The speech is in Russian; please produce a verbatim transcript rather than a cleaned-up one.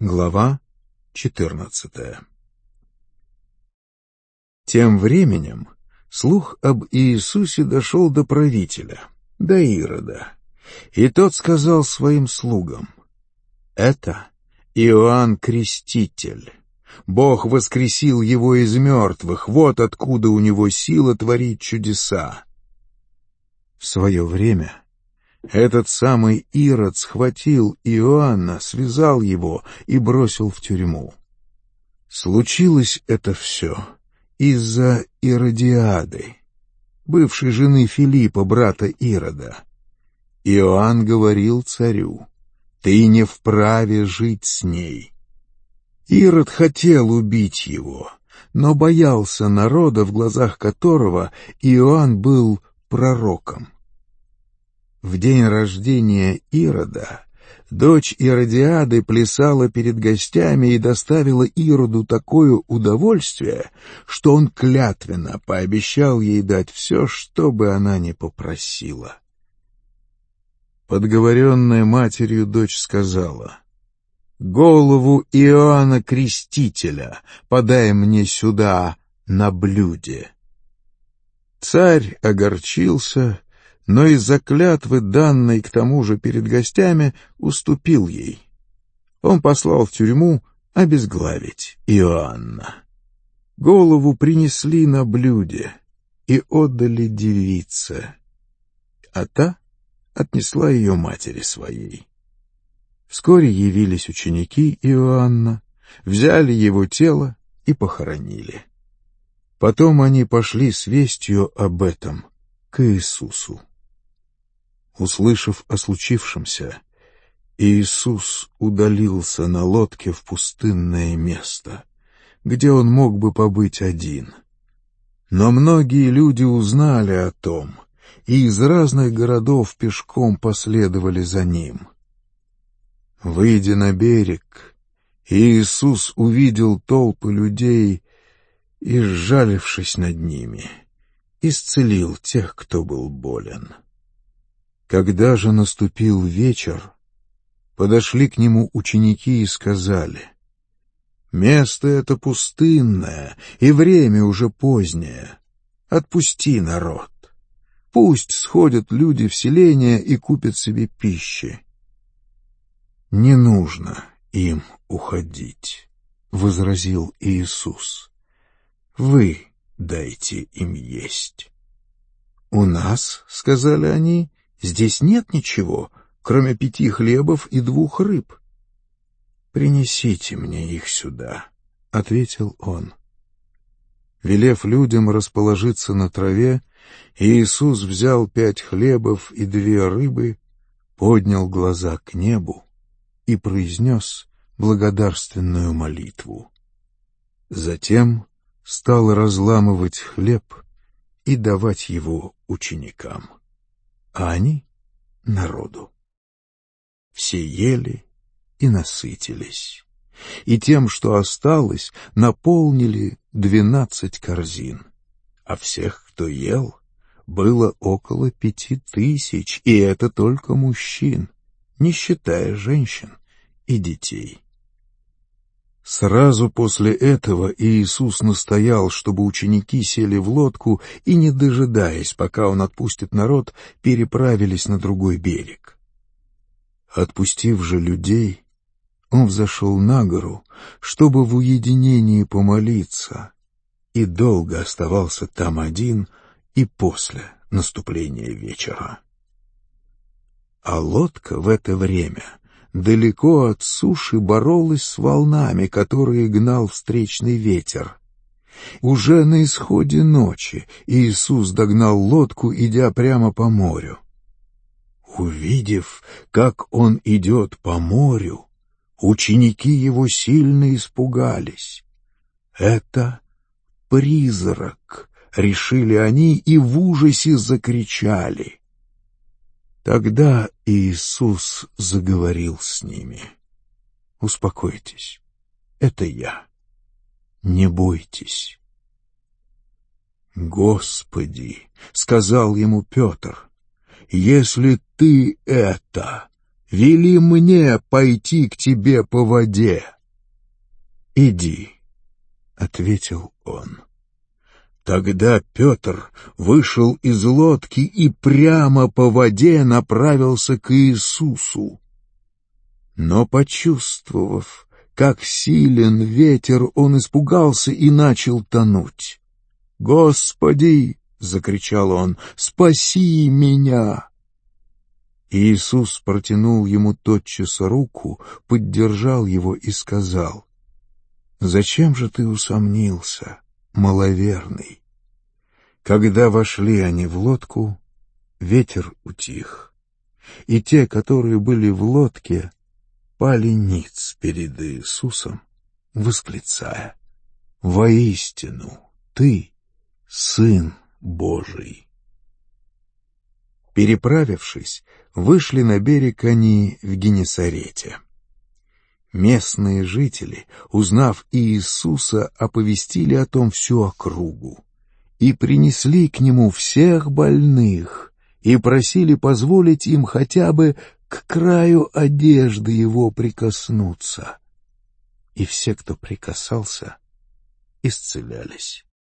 Глава четырнадцатая. Тем временем слух об Иисусе дошел до правителя, до Ирода, и тот сказал своим слугам: «Это Иоанн Креститель. Бог воскресил его из мертвых, вот откуда у него сила творить чудеса». В свое время этот самый Ирод схватил Иоанна, связал его и бросил в тюрьму. Случилось это все из-за Иродиады, бывшей жены Филиппа, брата Ирода. Иоанн говорил царю: «Ты не вправе жить с ней». Ирод хотел убить его, но боялся народа, в глазах которого Иоанн был пророком. В день рождения Ирода дочь Иродиады плясала перед гостями и доставила Ироду такое удовольствие, что он клятвенно пообещал ей дать все, что бы она ни попросила. Подговоренная матерью дочь сказала: «Голову Иоанна Крестителя подай мне сюда на блюде». Царь огорчился, но из-за клятвы, данной к тому же перед гостями, уступил ей. Он послал в тюрьму обезглавить Иоанна. Голову принесли на блюде и отдали девице, а та отнесла ее матери своей. Вскоре явились ученики Иоанна, взяли его тело и похоронили. Потом они пошли с вестью об этом к Иисусу. Услышав о случившемся, Иисус удалился на лодке в пустынное место, где он мог бы побыть один. Но многие люди узнали о том, и из разных городов пешком последовали за ним. Выйдя на берег, Иисус увидел толпы людей и, сжалившись над ними, исцелил тех, кто был болен. Когда же наступил вечер, подошли к нему ученики и сказали: «Место это пустынное, и время уже позднее. Отпусти народ. Пусть сходят люди в селения и купят себе пищи». «Не нужно им уходить», — возразил Иисус. «Вы дайте им есть». «У нас, — сказали они, — здесь нет ничего, кроме пяти хлебов и двух рыб». «Принесите мне их сюда», — ответил он. Велев людям расположиться на траве, Иисус взял пять хлебов и две рыбы, поднял глаза к небу и произнес благодарственную молитву. Затем стал разламывать хлеб и давать его ученикам, а они — народу. Все ели и насытились, и тем, что осталось, наполнили двенадцать корзин, а всех, кто ел, было около пяти тысяч, и это только мужчин, не считая женщин и детей. Сразу после этого Иисус настоял, чтобы ученики сели в лодку и, не дожидаясь, пока он отпустит народ, переправились на другой берег. Отпустив же людей, он взошел на гору, чтобы в уединении помолиться, и долго оставался там один и после наступления вечера. А лодка в это время далеко от суши боролась с волнами, которые гнал встречный ветер. Уже на исходе ночи Иисус догнал лодку, идя прямо по морю. Увидев, как он идет по морю, ученики его сильно испугались. «Это призрак», — решили они и в ужасе закричали. Тогда Иисус заговорил с ними: «Успокойтесь, это я, не бойтесь». «Господи, — сказал ему Петр, — если ты это, вели мне пойти к тебе по воде». «Иди», — ответил он. Тогда Петр вышел из лодки и прямо по воде направился к Иисусу. Но, почувствовав, как силен ветер, он испугался и начал тонуть. «Господи!» — закричал он, — «спаси меня!» Иисус протянул ему тотчас руку, поддержал его и сказал: «Зачем же ты усомнился, маловерный?» Когда вошли они в лодку, ветер утих, и те, которые были в лодке, пали ниц перед Иисусом, восклицая: «Воистину, ты — Сын Божий». Переправившись, вышли на берег они в Генесарете. Местные жители, узнав Иисуса, оповестили о том всю округу и принесли к нему всех больных и просили позволить им хотя бы к краю одежды его прикоснуться. И все, кто прикасался, исцелялись.